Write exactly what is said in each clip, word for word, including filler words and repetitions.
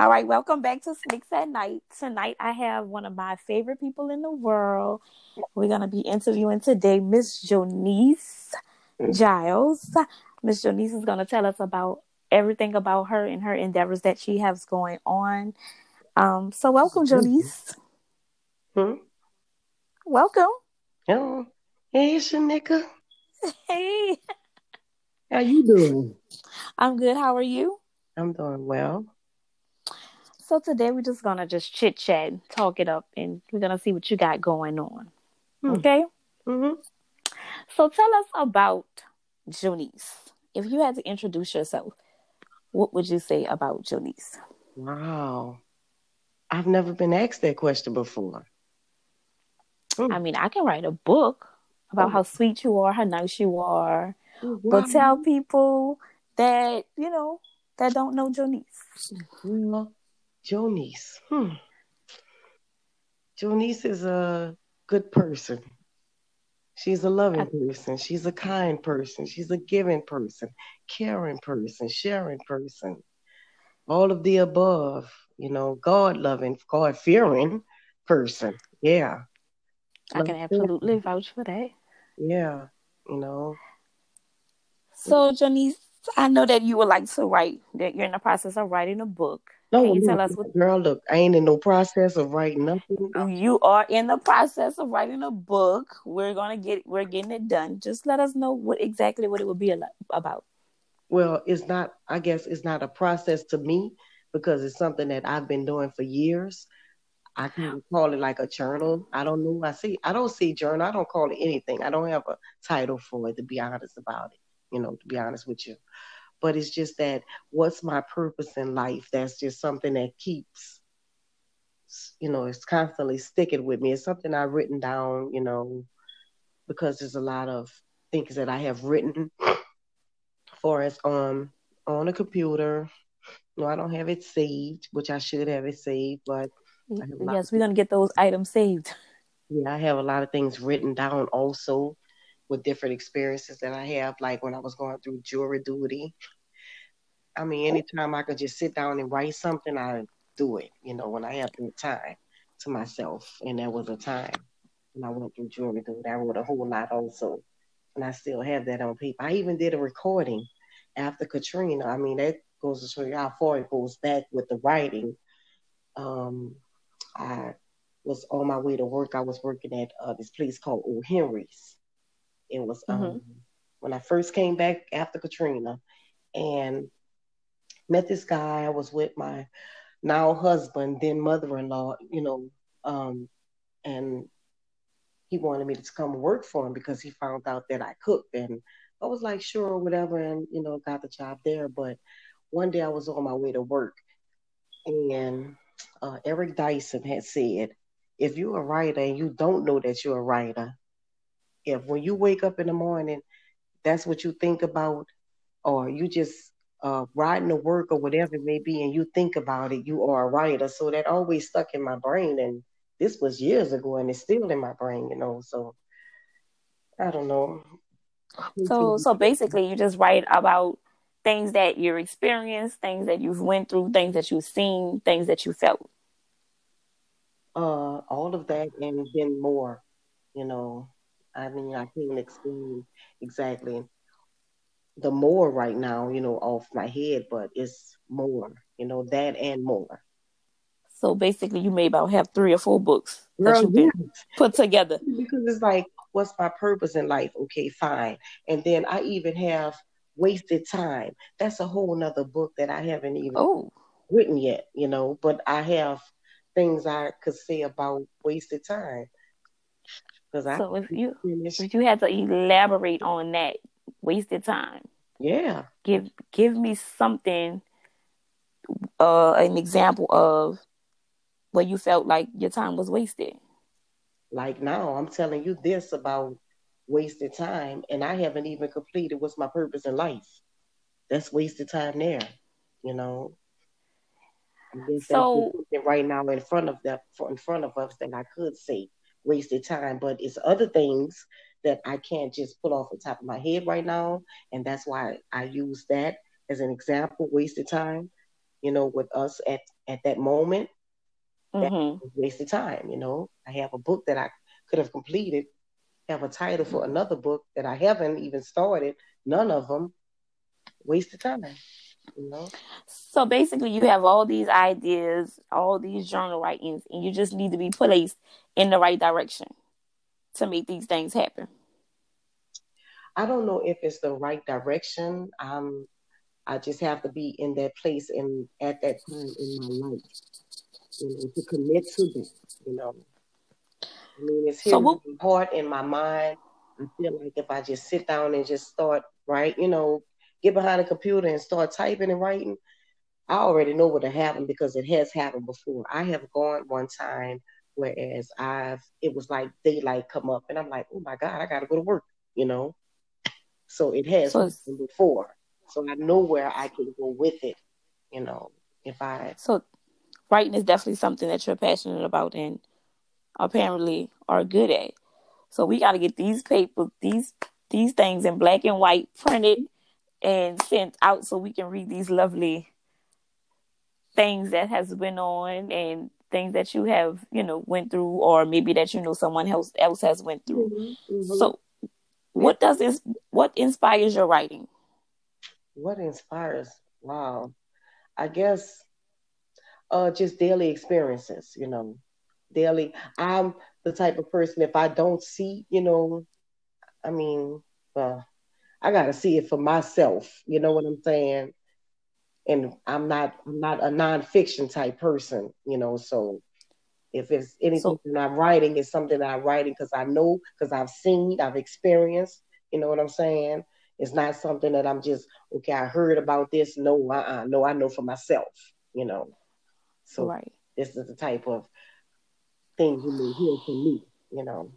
All right, welcome back to Sneaks at Night. Tonight I have one of my favorite people in the world. We're going to be interviewing today Miss Jonice Giles. Miss Jonice is going to tell us about everything about her and her endeavors that she has going on. Um, so welcome, Jonice. Hmm? Welcome. Oh, hey, Shanika. Hey, How you doing? I'm good. How are you? I'm doing well. So today we're just going to just chit chat, talk it up, and we're going to see what you got going on. Hmm. Okay? Mm-hmm. So tell us about Jonice. If you had to introduce yourself, what would you say about Jonice? Wow. I've never been asked that question before. I Hmm. mean, I can write a book about Oh, how sweet you are, how nice you are, but wow. tell people that, you know, that don't know Jonice. Well, Jonice. Hmm. Jonice is a good person. She's a I, loving person. She's a kind person. She's a giving person, caring person, sharing person. All of the above. You know, God loving, God fearing person. Yeah. I Love can absolutely family. vouch for that. Yeah. You know. So, Jonice, I know that you would like to write, that you're in the process of writing a book. No, Can you tell look, us what girl, look, I ain't in no process of writing nothing. you are in the process of writing a book? We're gonna get, we're getting it done. Just let us know what exactly what it would be about. Well, it's not, I guess it's not a process to me because it's something that I've been doing for years. I kind of call it like a journal. I don't know. I see, I don't see journal. I don't call it anything. I don't have a title for it, to be honest about it, you know, to be honest with you. But it's just that what's my purpose in life? That's just something that keeps, you know, it's constantly sticking with me. It's something I've written down, you know, because there's a lot of things that I have written for us um on a computer. No, I don't have it saved, which I should have it saved, but I have a lot of Yes, we're things. gonna get those items saved. Yeah, I have a lot of things written down also with different experiences that I have, like when I was going through jury duty. I mean, anytime I could just sit down and write something, I do it, you know, when I have the time to myself. And there was a time when I went through jury duty. I wrote a whole lot also. And I still have that on paper. I even did a recording after Katrina. I mean, that goes to show you how far it goes back with the writing. Um, I was on my way to work. I was working at uh, this place called O. Henry's. It was Mm-hmm. um, when I first came back after Katrina and met this guy. I was with my now husband, then mother-in-law, you know, um, and he wanted me to come work for him because he found out that I cooked. And I was like, sure, whatever, and you know, got the job there. But one day I was on my way to work, and uh, Eric Dyson had said, if you're a writer and you don't know that you're a writer, if when you wake up in the morning, that's what you think about, or you just uh, riding to work or whatever it may be, and you think about it, you are a writer. So that always stuck in my brain, and this was years ago, and it's still in my brain, you know. So I don't know. So, so basically, you just write about things that you experienced, things that you've went through, things that you've seen, things that you felt. Uh, all of that and then more, you know. I mean, I can't explain exactly the more right now, you know, off my head, but it's more, you know, that and more. So basically, you may about have three or four books that Girl, you yeah, can put together. because it's like, what's my purpose in life? Okay, fine. And then I even have wasted time. That's a whole nother book that I haven't even Oh, written yet, you know, but I have things I could say about wasted time because I so if you finished. if you had to elaborate on that wasted time, Yeah, give give me something, uh, an example of where you felt like your time was wasted. like now I'm telling you this about wasted time, and I haven't even completed what's my purpose in life. That's wasted time there, you know. I guess that's just So, something right now in front of that in front of us that I could say wasted time, but it's other things that I can't just pull off the top of my head right now, and that's why I use that as an example. Wasted time, you know, with us at at that moment, that Mm-hmm. was wasted time. You know, I have a book that I could have completed, have a title for another book that I haven't even started. None of them wasted time. You know. So basically, you have all these ideas, all these journal writings, and you just need to be placed in the right direction to make these things happen. I don't know if it's the right direction. Um, I just have to be in that place and at that time in my life, you know, to commit to that. You know, I mean, it's So here in what? my heart, in my mind. I feel like if I just sit down and just start, right, you know, get behind a computer and start typing and writing, I already know what'll happen because it has happened before. I have gone one time, whereas I've it was like daylight come up, and I'm like, oh my God, I gotta go to work, you know. So it has So it's, happened before. So I know where I can go with it, you know, if I so writing is definitely something that you're passionate about and apparently are good at. So we got to get these papers, these these things in black and white, printed and sent out so we can read these lovely things that has been on and things that you have, you know, went through, or maybe that you know someone else else has went through. hmm hmm So what does this? What inspires your writing? what inspires? Wow. I guess uh just daily experiences, you know. Daily. I'm the type of person if I don't see, you know, I mean, well, I gotta see it for myself. You know what I'm saying? And I'm not I'm not a nonfiction type person, you know, so if it's anything So that I'm writing, it's something that I'm writing because I know, because I've seen, I've experienced. You know what I'm saying? It's not something that I'm just okay. I heard about this. No, uh-uh. No, I know for myself. You know, so right. this is the type of thing you may hear from me. You know,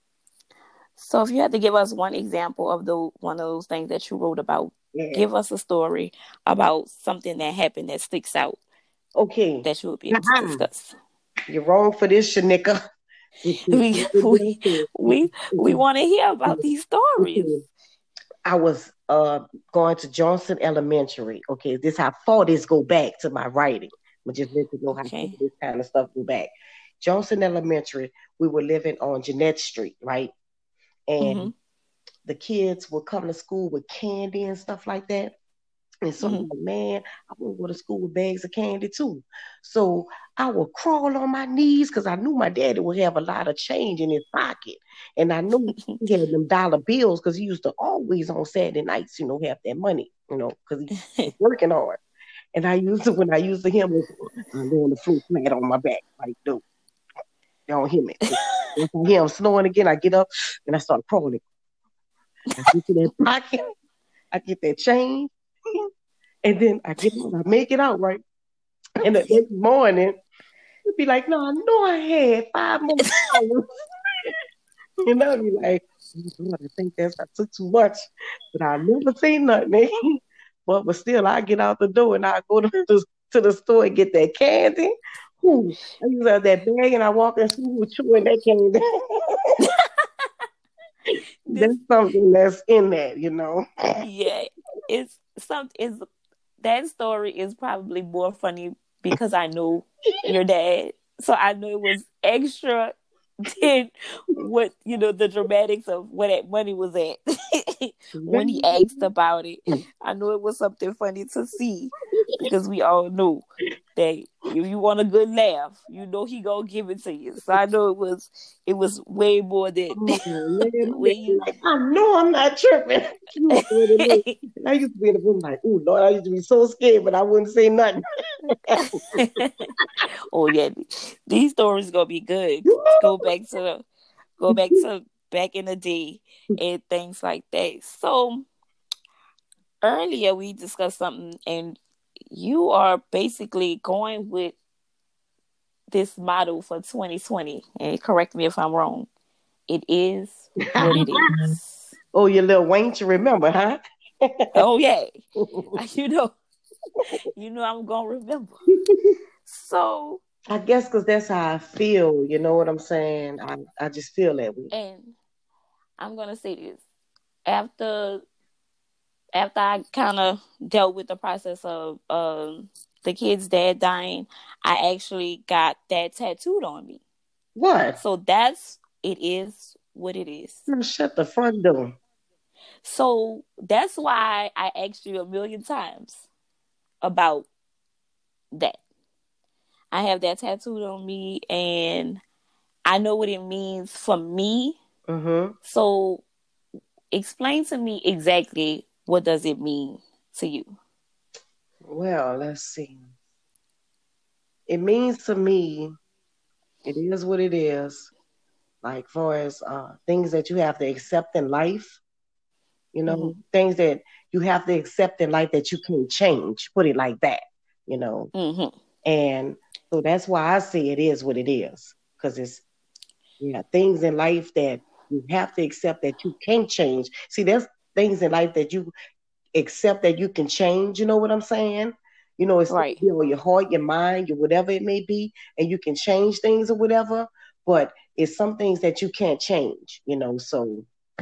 So if you had to give us one example of the one of those things that you wrote about, yeah. give us a story about something that happened that sticks out Okay, that you would be able to discuss. you're wrong for this, Shanika. We we we we want to hear about these stories. Okay, I was uh going to Johnson Elementary. Okay, this how far this go back to my writing. I'm just let you know how far Okay. this kind of stuff go back. Johnson Elementary, we were living on Jeanette Street, right? Mhm. And the kids would come to school with candy and stuff like that. And so I'm Mhm. like, man, I want to go to school with bags of candy too. So I would crawl on my knees because I knew my daddy would have a lot of change in his pocket. And I knew he had them dollar bills because he used to always on Saturday nights, you know, have that money, you know, because he was working hard. And I used to, when I used to him, I lay on the floor flat on my back, like, dude, you don't hear me. Once I hear him snoring again, I get up and I start crawling. I get to that pocket, I get that change, and then I get on, I make it out, right? And the next morning, you'd be like, no, I know I had five more dollars. You know, I'd be like, oh, God, I think that's I took too much. But I never say nothing. but but still I get out the door and I go to the to the store and get that candy. Whew, I use out that bag and I walk in school chewing that candy. This that's something that's in there, you know. yeah, it's some is that story is probably more funny because I know your dad. So I know it was extra than what, you know, the dramatics of where that money was at when he asked about it. I know it was something funny to see because we all know that if you want a good laugh, you know he gonna give it to you. So I know it was it was way more than Oh man, my when dad you like, I know I'm not tripping. You already know. And I used to be in the room like, oh Lord, I used to be so scared, but I wouldn't say nothing. oh yeah, these stories gonna be good. Go back to the, go back to back in the day and things like that. So earlier we discussed something, and you are basically going with this model for twenty twenty. And correct me if I'm wrong. It is what it is. oh, you little Wayne to remember, huh? Oh yeah, you know, you know I'm gonna remember. So, I guess because that's how I feel. You know what I'm saying? I, I just feel that way. and I'm gonna say this after after I kind of dealt with the process of um the kid's dad dying, I actually got that tattooed on me. What? So that's, it is what it is. Girl, shut the front door. So that's why I asked you a million times about that. I have that tattooed on me, and I know what it means for me. Mm-hmm. So explain to me exactly, what does it mean to you? Well, let's see. It means to me, it is what it is. Like far as uh, things that you have to accept in life, you know, Mm-hmm. things that you have to accept in life that you can change. Put it like that, you know. Mm-hmm. And so that's why I say it is what it is, because it's yeah things in life that you have to accept that you can't change. See, there's things in life that you accept that you can change. You know what I'm saying? You know, it's Right. you know your heart, your mind, your whatever it may be, and you can change things or whatever. But it's some things that you can't change. You know, so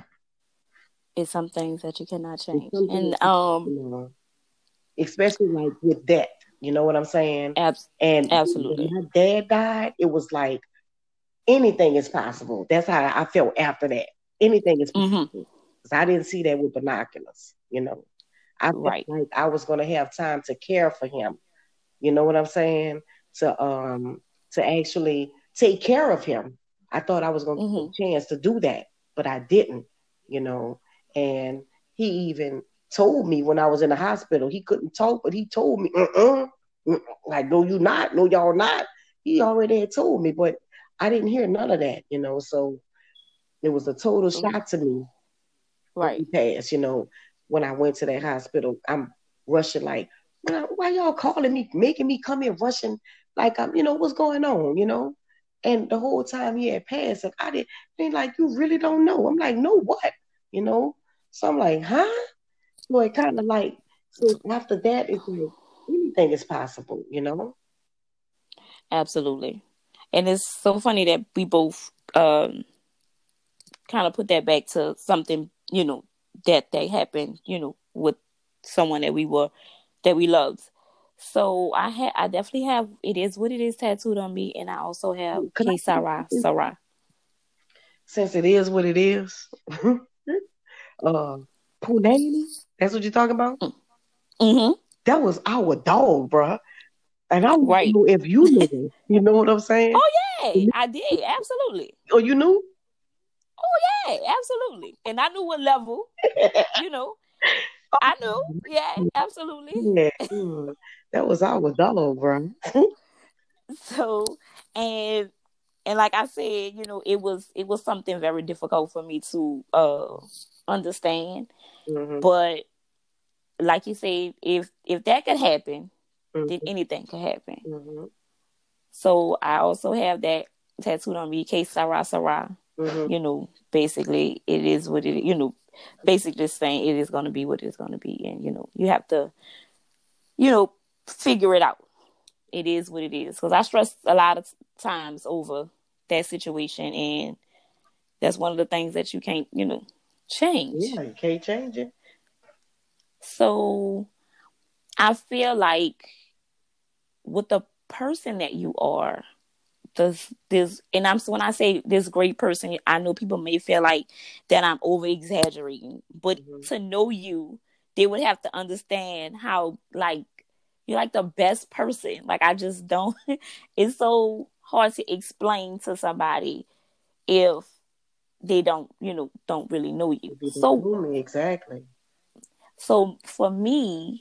It's some things that you cannot it's change. something And that, um you know, especially like with that. You know what I'm saying? abs- And when absolutely. my dad died, it was like anything is possible. That's how I felt after that. Anything is Mm-hmm. possible. Because I didn't see that with binoculars, you know. I felt Right. like I was gonna have time to care for him. You know what I'm saying? To um to actually take care of him. I thought I was gonna get Mm-hmm. a chance to do that, but I didn't, you know. And he even told me when I was in the hospital, he couldn't talk, but he told me, uh-uh, uh-uh. Like, no, you not, no, y'all not. He already had told me, but I didn't hear none of that, you know. So it was a total shock to me when Right. he passed, you know. When I went to that hospital, I'm rushing like, why, why y'all calling me, making me come in rushing like I'm, you know, what's going on, you know? And the whole time he had passed, and I didn't, they like, you really don't know. I'm like, no, what? You know? So I'm like, huh? So it kind of like, so after that, it's like, anything is possible, you know? Absolutely. And it's so funny that we both um kind of put that back to something, you know, that that happened, you know, with someone that we were that we loved. So I had I definitely have it is what it is tattooed on me, and I also have Could K I, Sarah Sarah. since it is what it is, uh, Punani, that's what you're talking about? Mm-hmm. That was our dog, bruh. And I don't Right. know if you knew. You know what I'm saying? Oh yeah, I did. Absolutely. Oh, you knew? Yeah, absolutely. And I knew what level, you know. I knew. Yeah, absolutely. Yeah. Mm. That was our dog, bruh. So, and and like I said, you know, it was it was something very difficult for me to uh understand. Mm-hmm. But like you said, if if that could happen, then Mm-hmm. anything could happen. Mm-hmm. So I also have that tattooed on me, K Sarah Sarah. Mm-hmm. You know, basically it is what it is, you know, basically just saying it is gonna be what it's gonna be, and you know, you have to, you know, figure it out. It is what it is. Because I stress a lot of times over that situation, and that's one of the things that you can't, you know, change. Yeah, you can't change it. So I feel like with the person that you are, this this and I'm so when I say this great person, I know people may feel like that I'm over exaggerating, but Mm-hmm. to know you, they would have to understand how like you're like the best person. Like I just don't. It's so hard to explain to somebody if they don't, you know, don't really know you. If you don't So know me, exactly. so for me,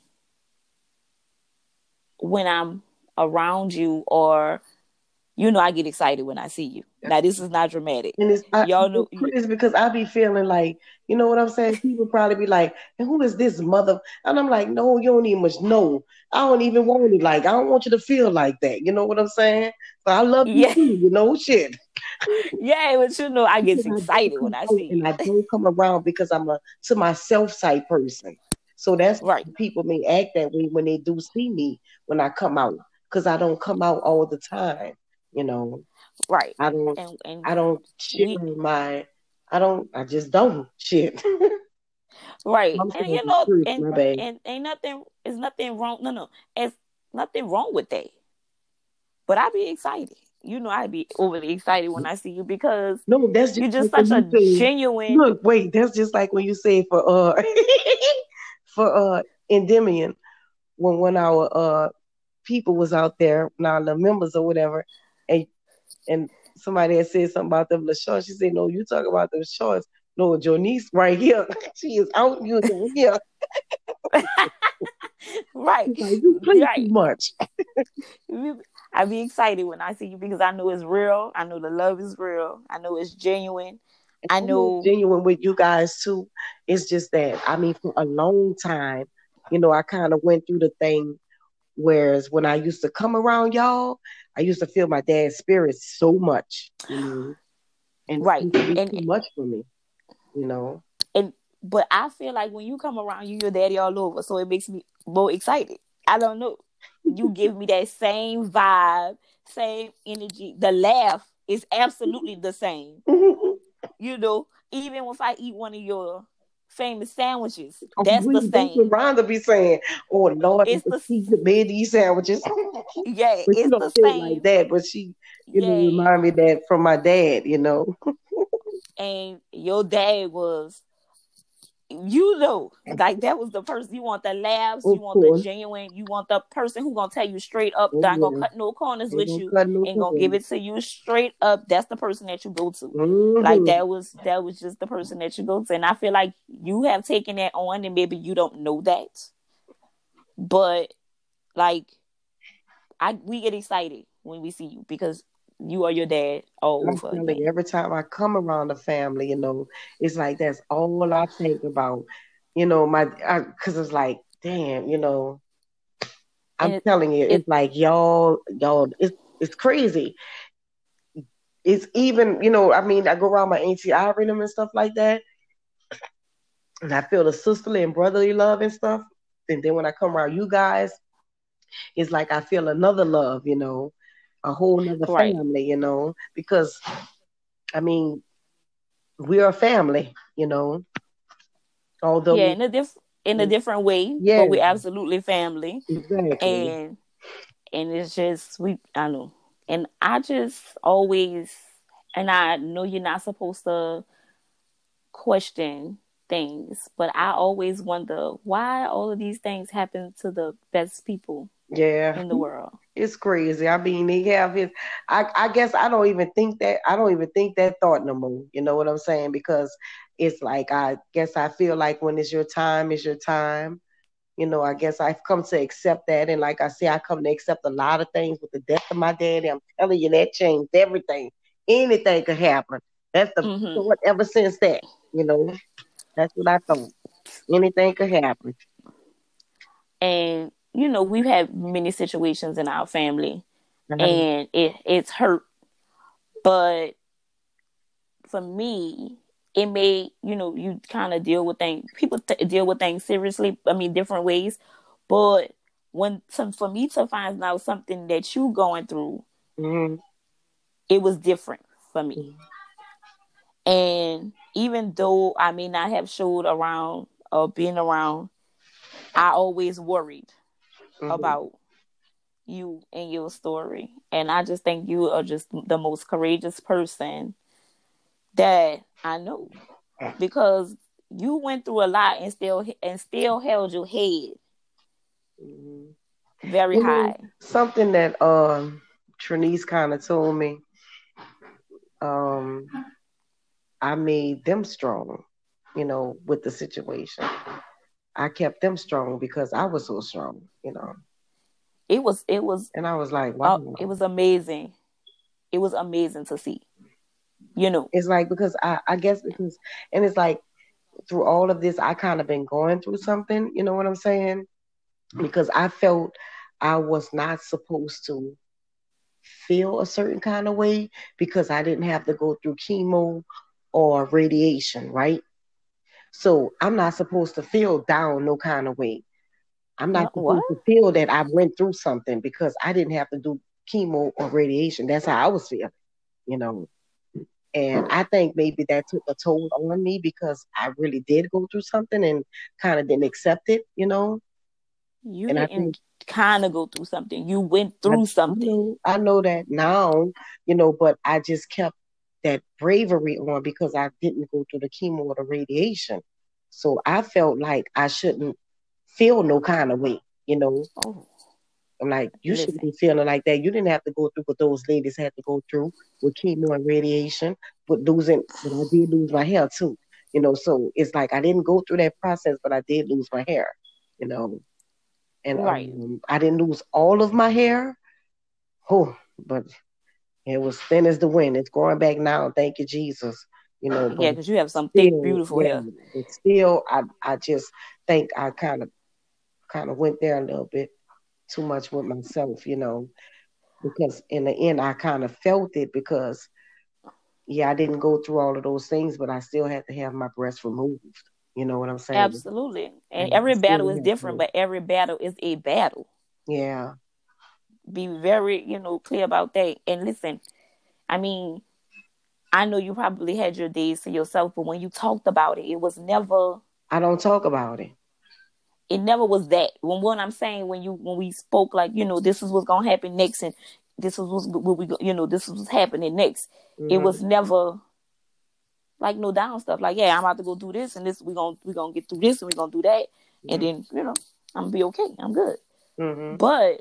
when I'm around you or you know, I get excited when I see you. Now this is not dramatic. And it's, I, Y'all know it's you, crazy because I be feeling like, you know what I'm saying? People probably be like, and who is this mother? And I'm like, no, you don't even much know. I don't even want it like, I don't want you to feel like that. You know what I'm saying? But I love you yeah, too, you know, shit. yeah, but you know, I get Because I don't excited when come I out see and I you. don't come around because I'm a to myself type person. So that's Right, why people may act that way when they do see me when I come out. Because I don't come out all the time. You know. right, I don't and and I don't share we my I don't I just don't shit. right, I'm and saying you the know, truth, and my bad. and ain't nothing, is nothing wrong. No, no, as Nothing wrong with that. But I be excited. You know, I be overly excited when I see you because No, that's just you're just like when such a you say, genuine. look, wait, that's just like when you say for uh for uh Endymion, when when our uh people was out there, now the members or whatever, and and somebody had said something about them little shorts. She said, no, you talk about them shorts. No, Jonice right here. She is out you here. Right. She's like, you play too Right. much. I be excited when I see you because I know it's real. I know the love is real. I know it's genuine. I I know it's know. genuine with you guys too. It's just that I mean, for a long time, you know, I kind of went through the thing. Whereas when I used to come around y'all, I used to feel my dad's spirit so much, you know, and it Right. used to be And too much for me, you know. and but I feel like when you come around, you your daddy all over, so it makes me more excited. I don't know. You give me that same vibe, same energy. The laugh is absolutely the same. You know, even if I eat one of your famous sandwiches, Oh, that's the we, that's what same. Rhonda be saying. Oh Lord, I It's could the see the made these sandwiches. yeah, But she it's don't the say it like same. that. But she, you know, Yeah. remind me that from my dad. You know, And your dad was, you know, like that was the person you want the laughs, of you want the course. genuine, you want the person who gonna tell you straight up, Oh not gonna yeah, cut no corners they with don't you, cut no and gonna give corners. it to you straight up. That's the person that you go to. Like Mm-hmm. that was that was just the person that you go to, and I feel like you have taken that on, and maybe you don't know that, but like I we get excited when we see you because you are your dad all I'm over telling again. you, every time I come around the family, you know, it's like that's all I think about. You know, my because it's like, damn, you know, I'm And it, telling you, it it's like y'all, y'all, it's it's crazy. It's even, you know, I mean, I go around my auntie Ivory them and stuff like that, and I feel the sisterly and brotherly love and stuff. And then when I come around you guys, it's like I feel another love, you know, a whole nother right. family, you know, because I mean, we're a family, you know, Yeah, although, in a diff in a different way, but yeah, we're absolutely family. exactly. And and it's just we I know. And I just always and I know you're not supposed to question things, but I always wonder why all of these things happen to the best people Yeah, in the world. it's crazy. I mean, they have his. I I guess I don't even think that. I don't even think that thought no more. You know what I'm saying? Because it's like I guess I feel like when it's your time, it's your time. You know, I guess I've come to accept that, and like I say, I come to accept a lot of things with the death of my daddy. I'm telling you, that changed everything. Anything could happen. That's the Hmm. thought ever since that. You know, that's what I thought. Anything could happen. And you know, we've had many situations in our family Uh-huh. and it it's hurt, but for me, it made you know you kind of deal with things. People t- deal with things seriously. I mean, different ways. But when some for me to find out something that you going through, Mm-hmm. it was different for me. And even though I may not have showed around or been around, I always worried Mm-hmm. about you and your story. And I just think you are just the most courageous person that I know because you went through a lot and still and still held your head Mm-hmm. very You know, high. something that um Trinice kind of told me, um, I made them strong, you know, with the situation. I kept them strong because I was so strong, you know. It was it was And I was like, uh, it wow. was amazing. It was amazing to see. You know. It's like because I, I guess because and it's like through all of this I kind of been going through something, you know what I'm saying? Because I felt I was not supposed to feel a certain kind of way because I didn't have to go through chemo or radiation, right? So I'm not supposed to feel down no kind of way. I'm No, not what? supposed to feel that I went through something because I didn't have to do chemo or radiation. That's how I was feeling, you know. And I think maybe that took a toll on me because I really did go through something and kind of didn't accept it, you know. You And I think didn't. kind of go through something. You went I, through I something. know, I know that now, you know, but I just kept that bravery on because I didn't go through the chemo or the radiation. So I felt like I shouldn't feel no kind of way, you know. Oh, I'm like, you shouldn't listen. be feeling like that. You didn't have to go through what those ladies had to go through with chemo and radiation, but losing, but I did lose my hair too, you know. So it's like I didn't go through that process, but I did lose my hair, you know. And Right. um, I didn't lose all of my hair, oh, but it was thin as the wind. It's growing back now. Thank you, Jesus. You know, but Yeah, because you have some thick, still, beautiful yeah, hair. but still, I I just think I kind of kind of went there a little bit too much with myself, you know, because in the end, I kind of felt it because yeah, I didn't go through all of those things, but I still had to have my breast removed. You know what I'm saying? Absolutely. And And I every still battle is have different, to, but every battle is a battle. yeah. Be very, you know, clear about that. And listen, I mean, I know you probably had your days to yourself, but when you talked about it, it was never I don't talk about it. it never was that. When what I'm saying, when you when we spoke, like, you know, this is what's gonna happen next, and this was what's what we you know this is what's happening next. It Mm-hmm. was never like no down stuff. Like, yeah, I'm about to go do this, and this we gonna we gonna get through this, and we gonna do that, and Mm-hmm. then, you know, I'm gonna be okay. I'm good. Mm-hmm. But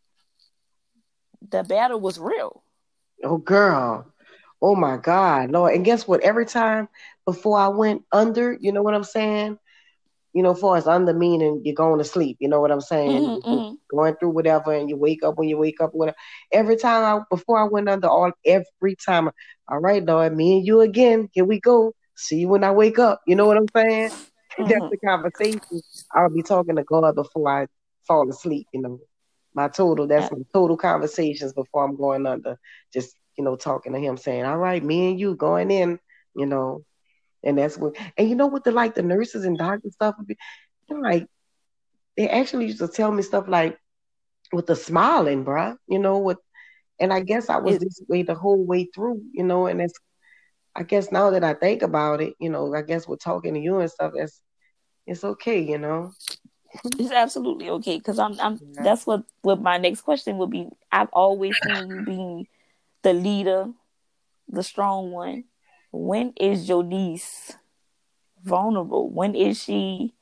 the battle was real. Oh, girl. Oh my God, Lord. And guess what? Every time before I went under, you know what I'm saying? You know, far as under meaning you're going to sleep, you know what I'm saying? Mm-hmm, You're mm-hmm, going through whatever and you wake up when you wake up, whatever. Every time I before I went under, all every time, all right, Lord, me and you again, here we go. See you when I wake up. You know what I'm saying? That's mm-hmm. the conversation I'll be talking to God before I fall asleep, you know. My total, that's my total conversations before I'm going under. Just, you know, talking to him saying, all right, me and you going in, you know. And that's what, and you know what the like the nurses and doctors stuff would be, they're like, they actually used to tell me stuff like with the smiling, bruh, you know, with, and I guess I was It, this way the whole way through, you know, and it's, I guess now that I think about it, you know, I guess with talking to you and stuff, it's, it's okay, you know. it's absolutely okay, because I'm I'm Yeah. that's what what my next question would be. I've always seen you being the leader, the strong one. When is your niece vulnerable? When is she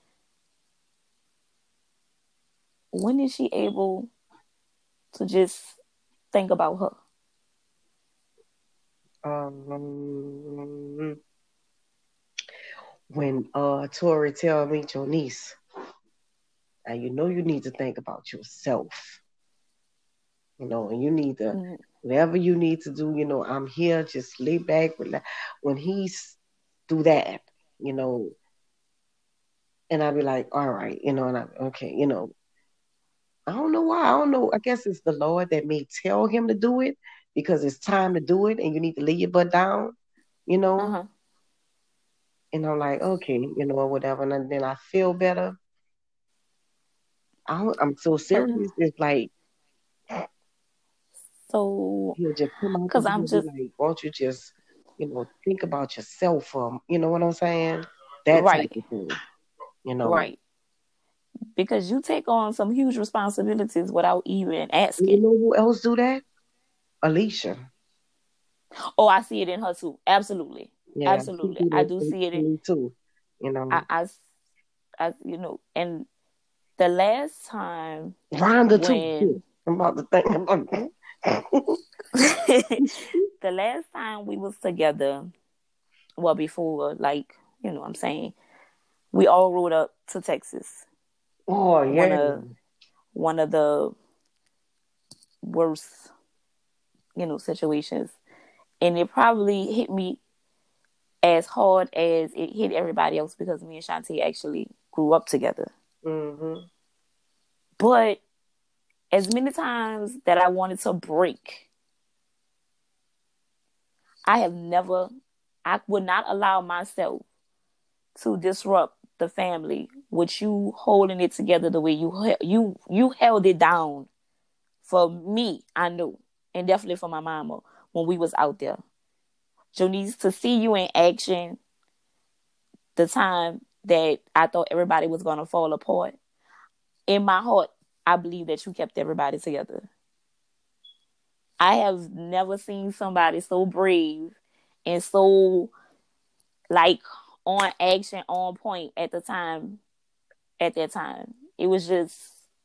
when is she able to just think about her? Um, when uh Tori tell me your niece, now you know you need to think about yourself, you know, and you need to Mm, whatever you need to do, you know, I'm here, just lay back, relax. When he's do that, you know, and I'd be like, all right, you know, and I okay, you know, I don't know why. I don't know. I guess it's the Lord that may tell him to do it because it's time to do it and you need to lay your butt down, you know. uh-huh. And I'm like, okay, you know, or whatever. And then I feel better. I don't, I'm so serious. It's like So, he'll just come out the because blue I'm and be just like, won't you just, you know, think about yourself, um, you know what I'm saying? That type right, of thing, you know. right. Because you take on some huge responsibilities without even And you asking. know who else do that? Alicia. Oh, I see it in her too. Absolutely. Yeah, she Absolutely. do I that do stuff see it to in, me too, you I, know. I, I, you know, and the last time Rhonda too. Shit. when, I'm about to think about the last time we was together, well, before, like, you know what I'm saying, we all rode up to Texas. Oh One yeah. of, one of the worst, you know, situations. And it probably hit me as hard as it hit everybody else because me and Shanti actually grew up together. Mm-hmm. But as many times that I wanted to break, I have never, I would not allow myself to disrupt the family with you holding it together the way you you you held it down for me. I knew, and definitely for my mama when we was out there. Jonice, to see you in action, the time that I thought everybody was gonna fall apart, in my heart, I believe that you kept everybody together. I have never seen somebody so brave and so like on action, on point at the time. At that time, it was just.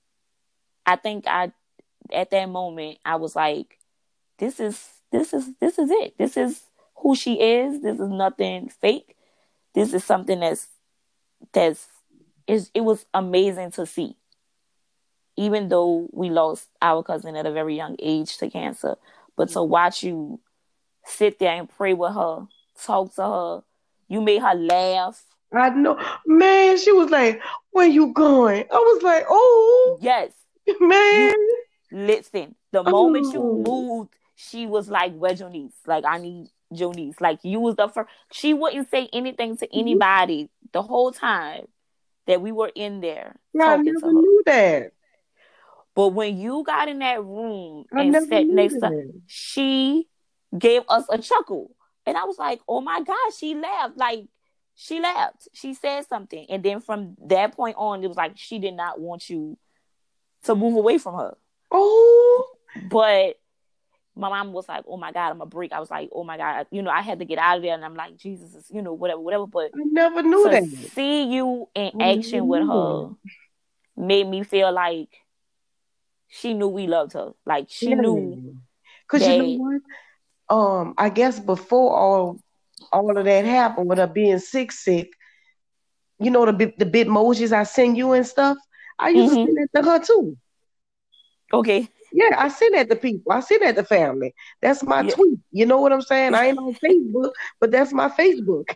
I think I, at that moment, I was like, "This is this is this is it. This is who she is. This is nothing fake. This is something that's that's is. It was amazing to see." Even though we lost our cousin at a very young age to cancer, but to watch you sit there and pray with her, talk to her, you made her laugh. I know, man. She was like, "Where you going?" I was like, "Oh, yes, man." You listen. The moment you Oh. moved, she was like, "Where's your niece? Like, I need your niece." Like, you was the first. She wouldn't say anything to anybody the whole time that we were in there I talking never to her. knew that. But when you got in that room I and never sat knew next to, that. she gave us a chuckle, and I was like, "Oh my God!" She laughed. Like, she laughed. She said something, and then from that point on, it was like she did not want you to move away from her. Oh. But my mom was like, "Oh my God, I'm a break." I was like, "Oh my God," you know, I had to get out of there, and I'm like, "Jesus is, you know, whatever, whatever." But I never knew to that. see you in I action with her made me feel like she knew we loved her. Like, she yeah. knew. Because you know what? Um, I guess before all all of that happened with her being sick, sick, you know, the the Bitmojis I send you and stuff, I used mm-hmm. to send that to her too. Okay. Yeah, I send that to people. I send that to family. That's my yeah. tweet. You know what I'm saying? I ain't on Facebook, but that's my Facebook.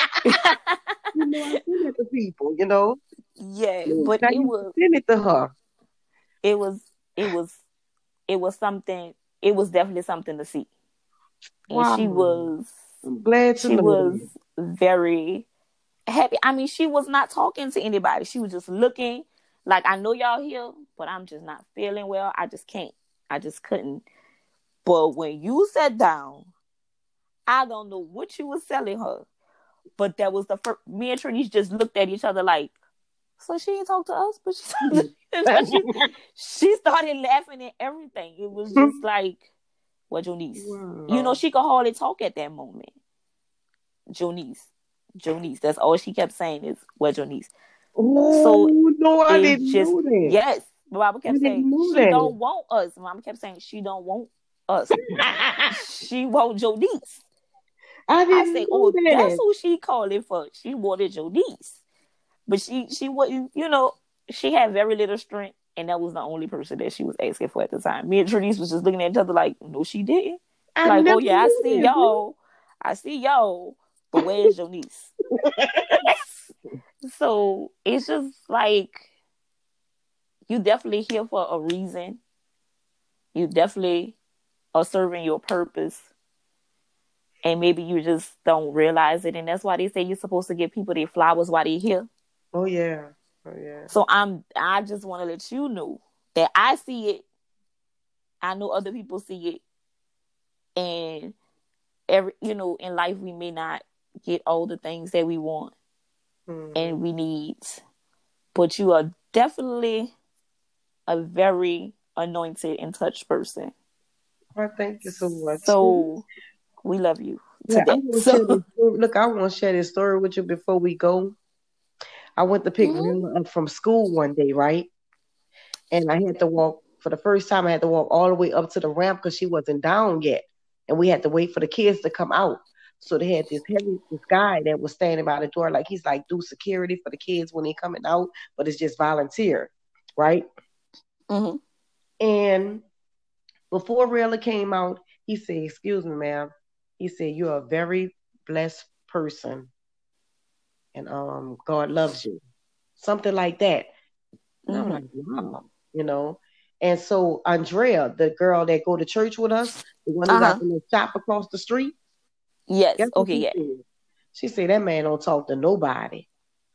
You know, I send that to people, you know? Yeah, but I it was send it to her. It was it was it was something it was definitely something to see. And wow. she was I'm glad to she know was that. very happy. I mean, she was not talking to anybody. She was just looking like, "I know y'all here, but I'm just not feeling well. I just can't. I just couldn't." But when you sat down, I don't know what you was telling her, but that was the first. Me and Trinise just looked at each other like, "So she didn't talk to us," but she, she, she started laughing at everything. It was just like, "What, Jonice?" Wow. You know, she could hardly talk at that moment. Jonice. Jonice. That's all she kept saying is, "Where Jonice?" Oh, so no, I didn't just, know that. Yes. Mama kept saying, "She that. don't want us." Mama kept saying, "She don't want us." She want Jonice. I didn't I say, know "Oh, that. that's who she calling for." She wanted Jonice. But she, she wasn't, you know, she had very little strength, and that was the only person that she was asking for at the time. Me and Trinise was just looking at each other like, "No, she didn't." I like, "Oh yeah, I see that, y'all. Bro. I see y'all. But where's your niece?" So it's just like, you definitely here for a reason. You definitely are serving your purpose. And maybe you just don't realize it. And that's why they say you're supposed to give people their flowers while they're here. Oh yeah. Oh yeah. So I'm I just want to let you know that I see it. I know other people see it. And every you know, in life we may not get all the things that we want mm-hmm. and we need. But you are definitely a very anointed and touched person. Well, thank you so much. So we love you. Yeah, I so, look, I want to share this story with you before we go. I went to pick mm-hmm. Rilla up from school one day, right? And I had to walk, for the first time, I had to walk all the way up to the ramp because she wasn't down yet. And we had to wait for the kids to come out. So they had this heavy, this guy that was standing by the door, like he's like, do security for the kids when they're coming out, but it's just volunteer, right? Mm-hmm. And before Rilla came out, he said, "Excuse me, ma'am." He said, "You're a very blessed person. And um, God loves you." Something like that. And mm-hmm. I'm like, wow, you know. And so Andrea, the girl that go to church with us, the one who uh-huh. got the shop across the street. Yes. Okay. Yeah. Said? She said, "That man don't talk to nobody."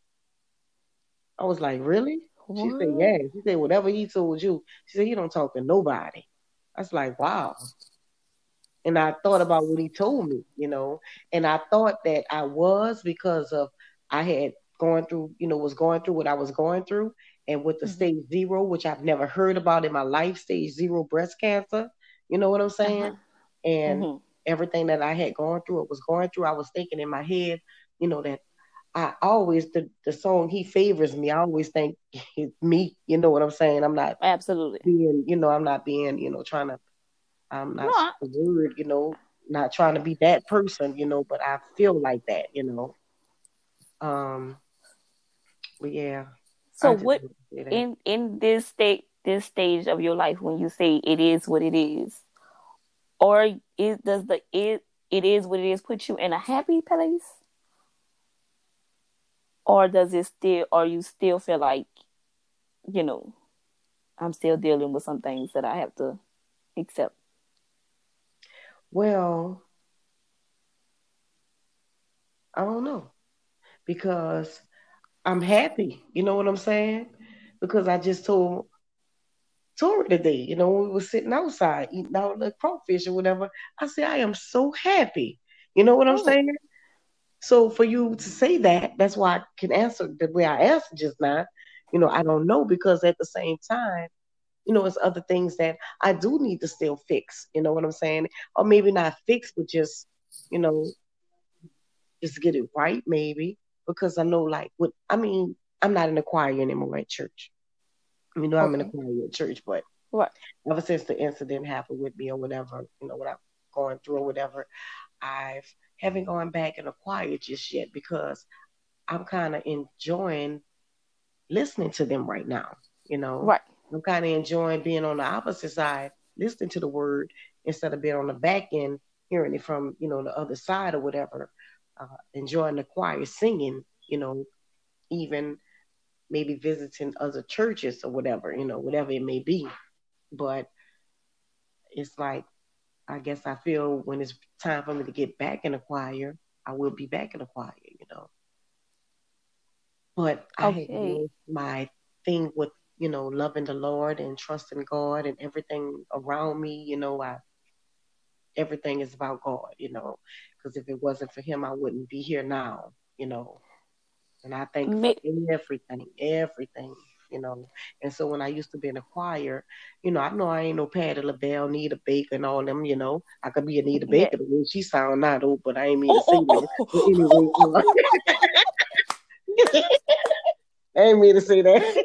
I was like, "Really?" What? She said, "Yeah." She said, "Whatever he told you." She said, "He don't talk to nobody." I was like, wow. And I thought about what he told me, you know, and I thought that I was because of I had gone through, you know, was going through what I was going through. and with the Mm-hmm. stage zero, which I've never heard about in my life, stage zero breast cancer. You know what I'm saying? Uh-huh. And Mm-hmm. everything that I had gone through, it was going through. I was thinking in my head, you know, that I always the the song He Favors Me. I always think it's me. You know what I'm saying? I'm not Absolutely. being, you know, I'm not being, you know, trying to. I'm No, not I, the word, you know, not trying to be that person, you know, but I feel like that, you know. Um, but yeah, so I just what want to say that. in in this state this stage of your life when you say it is what it is, or is does the it it is what it is put you in a happy place, or does it still or you still feel like, you know, I'm still dealing with some things that I have to accept? Well, I don't know because I'm happy. You know what I'm saying? Because I just told Tori today, you know, when we were sitting outside eating out the crawfish or whatever, I said, I am so happy. You know what I'm Mm, saying? So for you to say that, that's why I can answer the way I answered just now. You know, I don't know because at the same time, you know, it's other things that I do need to still fix. You know what I'm saying? Or maybe not fix, but just, you know, just get it right, maybe. Because I know, like, what I mean, I'm not in the choir anymore at church. You know, I'm in the okay. choir at church, but Right. ever since the incident happened with me or whatever, you know, what I'm going through or whatever, I've haven't gone back in the choir just yet because I'm kind of enjoying listening to them right now. You know, Right. I'm kind of enjoying being on the opposite side, listening to the word instead of being on the back end, hearing it from, you know, the other side or whatever. Uh, enjoying the choir singing, you know, even maybe visiting other churches or whatever, you know, whatever it may be. But it's like, I guess I feel when it's time for me to get back in the choir, I will be back in the choir, you know. But I have Okay. lost my thing with, you know, loving the Lord and trusting God and everything around me, you know, I everything is about God, you know. Because if it wasn't for him, I wouldn't be here now, you know. And I thank for May- everything, everything, you know. And so when I used to be in a choir, you know, I know I ain't no Patti LaBelle, Nita Baker, and all them, you know. I could be Anita yeah. Baker the way she sound now, though, but I ain't mean to Oh, say oh, that. But anyway, oh. uh, I ain't mean to say that.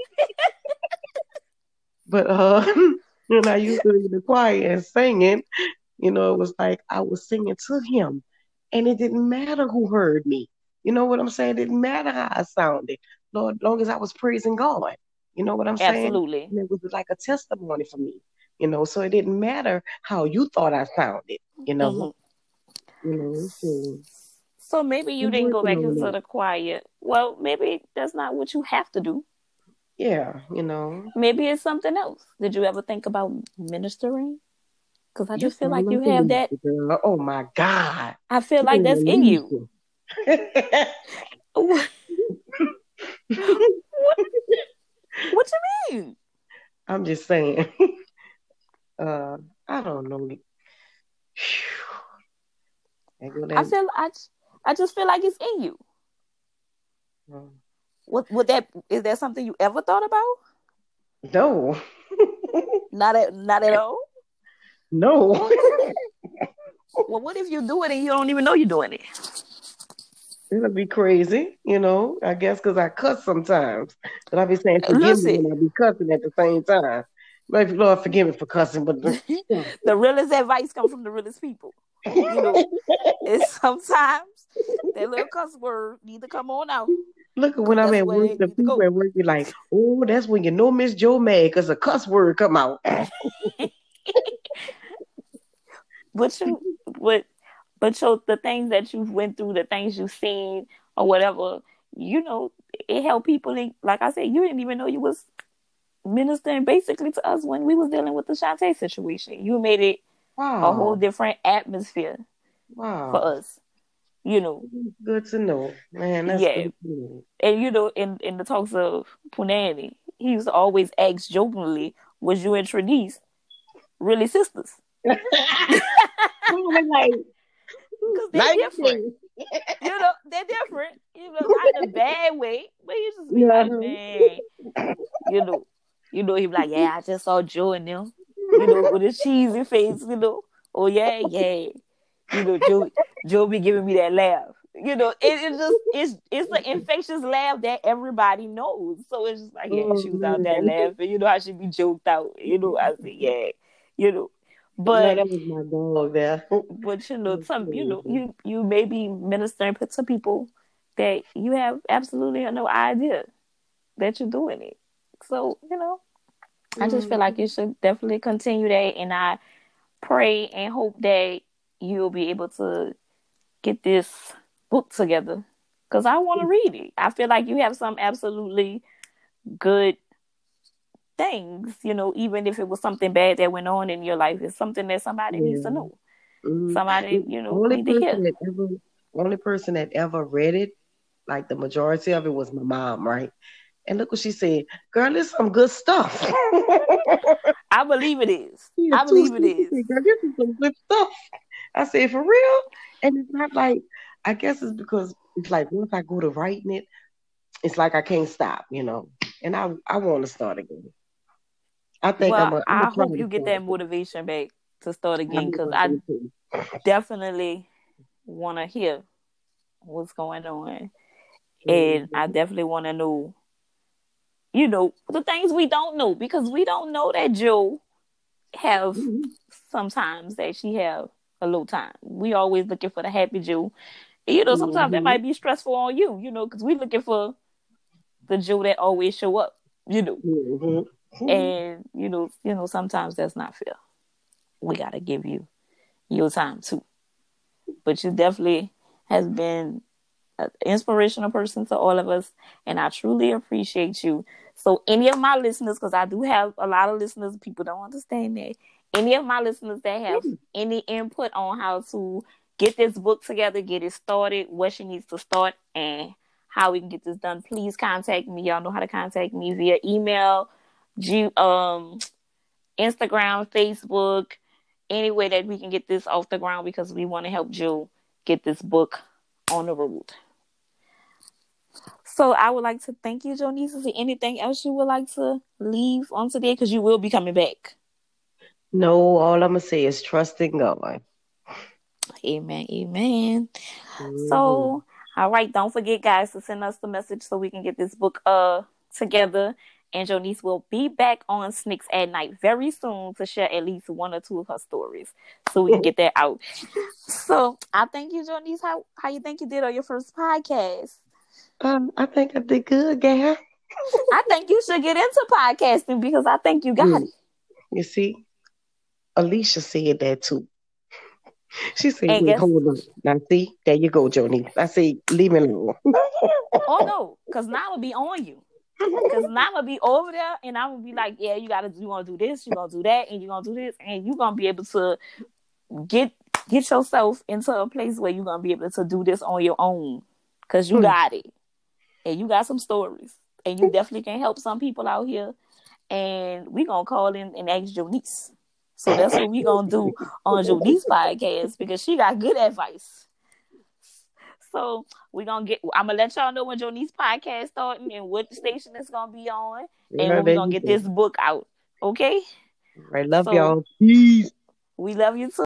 But uh, when I used to be in the choir and singing, you know, it was like I was singing to him, and it didn't matter who heard me. You know what I'm saying? It didn't matter how I sounded, Lord, long as I was praising God. You know what I'm saying? Absolutely. And it was like a testimony for me. You know, so it didn't matter how you thought I sounded. You know, Hmm. you know. So So maybe you I'm didn't go working back on into it. the choir. Well, maybe that's not what you have to do. Yeah, you know. Maybe it's something else. Did you ever think about ministering? Because I You just feel like sound you like a have that. Lisa girl. Oh my God. I feel You like ain't that's in you. a Lisa. What? What, what you mean? I'm just saying. Uh, I don't know. I go I that. feel I, I just feel like it's in you. um, What would that is that something you ever thought about? No, Not at not at all. no. Well, what if you do it and you don't even know you're doing it? It'll be crazy, you know. I guess because I cuss sometimes, but I be saying forgive me Lucy, when I be cussing at the same time. Maybe Lord forgive me for cussing, but the realest advice comes from the realest people. You know, it's sometimes that little cuss word need to come on out look at when because I'm that's at where work. it The need to people go. at work be like, "Oh, that's when you know Miss Joe mad because a cuss word come out." But you, but but so the things that you've went through, the things you've seen or whatever, you know, it helped people. In, like I said, you didn't even know you was ministering basically to us when we was dealing with the Shantae situation. You made it a whole Wow, different atmosphere for wow, us. You know, good to know, man. That's yeah. good to know. And you know, in in the talks of Punani, he used to always ask jokingly, "Was you and Trinice really sisters?" I was like, because they're Like different. You know, they're different. You know, not in a bad way, but you just be yeah. like, man, you know, you know, he be like, yeah, I just saw Joe and them, you know, with his cheesy face, you know. Oh yeah, yeah. You know, Joe Joe be giving me that laugh. You know, it, it just it's it's an infectious laugh that everybody knows. So it's just like, yeah, Oh she was out there man. laughing. You know how she be joked out. You know, I said, yeah, you know. No, But that was my dog there. but you know, some you know, you you may be ministering to people that you have absolutely no idea that you're doing it. So, you know, I just feel like you should definitely continue that, and I pray and hope that you'll be able to get this book together because I want to read it. I feel like you have some absolutely good things, you know, even if it was something bad that went on in your life, it's something that somebody needs to Yeah. know. Mm. Somebody, you know, Only need to hear. person that ever, only person that ever read it, like the majority of it, was my mom, right? And look what she said, girl, there's some good stuff. I believe it is. Yeah, I two believe it cents. She is. said, girl, this is some good stuff. I said, for real? And it's not like, I guess it's because it's like once I go to writing it, it's like I can't stop, you know. And I I want to start again. I think Well, I'm a I'm gonna I try hope to you get start that again. motivation back to start I again hope because I I do too. definitely want to hear what's going on. And I Mm-hmm. definitely want to know, you know, the things we don't know because we don't know that Joe have Mm-hmm. sometimes that she have a low time. We always looking for the happy Joe. And, you know, sometimes that Mm-hmm. might be stressful on you, you know, because we looking for the Joe that always show up, you know. Mm-hmm. And, you know, you know, sometimes that's not fair. We got to give you your time too. But you definitely has been an inspirational person to all of us, and I truly appreciate you. So, any of my listeners, because I do have a lot of listeners, people don't understand that. Any of my listeners that have any input on how to get this book together, get it started, what she needs to start, and how we can get this done, please contact me. Y'all know how to contact me via email, G, um, Instagram, Facebook, any way that we can get this off the ground because we want to help Jill get this book on the road. So I would like to thank you, Jonice. Is there anything else you would like to leave on today? Because you will be coming back. No, all I'm gonna say is trust in God. Amen. Amen. Mm-hmm. So, all right. Don't forget, guys, to send us the message so we can get this book uh together. And Jonice will be back on Snicks at Night very soon to share at least one or two of her stories so we can get that out. So I thank you, Jonice. How how you think you did on your first podcast? Um, I think I did good, gal. I think you should get into podcasting because I think you got Mm. it. You see, Alicia said that too. She said, And wait, guess, hold on. Now, see, there you go, Joni. I say, leave me alone. oh no, because now I'll be on you. Because now I'm going to be over there and I'm going to be like, yeah, you got to, you going to do this, you're going to do that, and you're going to do this, and you're going to be able to get get yourself into a place where you're going to be able to do this on your own. Because you got it. And you got some stories. And you definitely can help some people out here. And we're going to call in and ask Jonice. So that's what we're going to do on Jonice's podcast because she got good advice. So we're going to get, I'm going to let y'all know when Jonice's podcast starting and what station it's going to be on. And Right, when we're there going you to get go. this book out. Okay? Right, love So y'all. Peace. we love you too.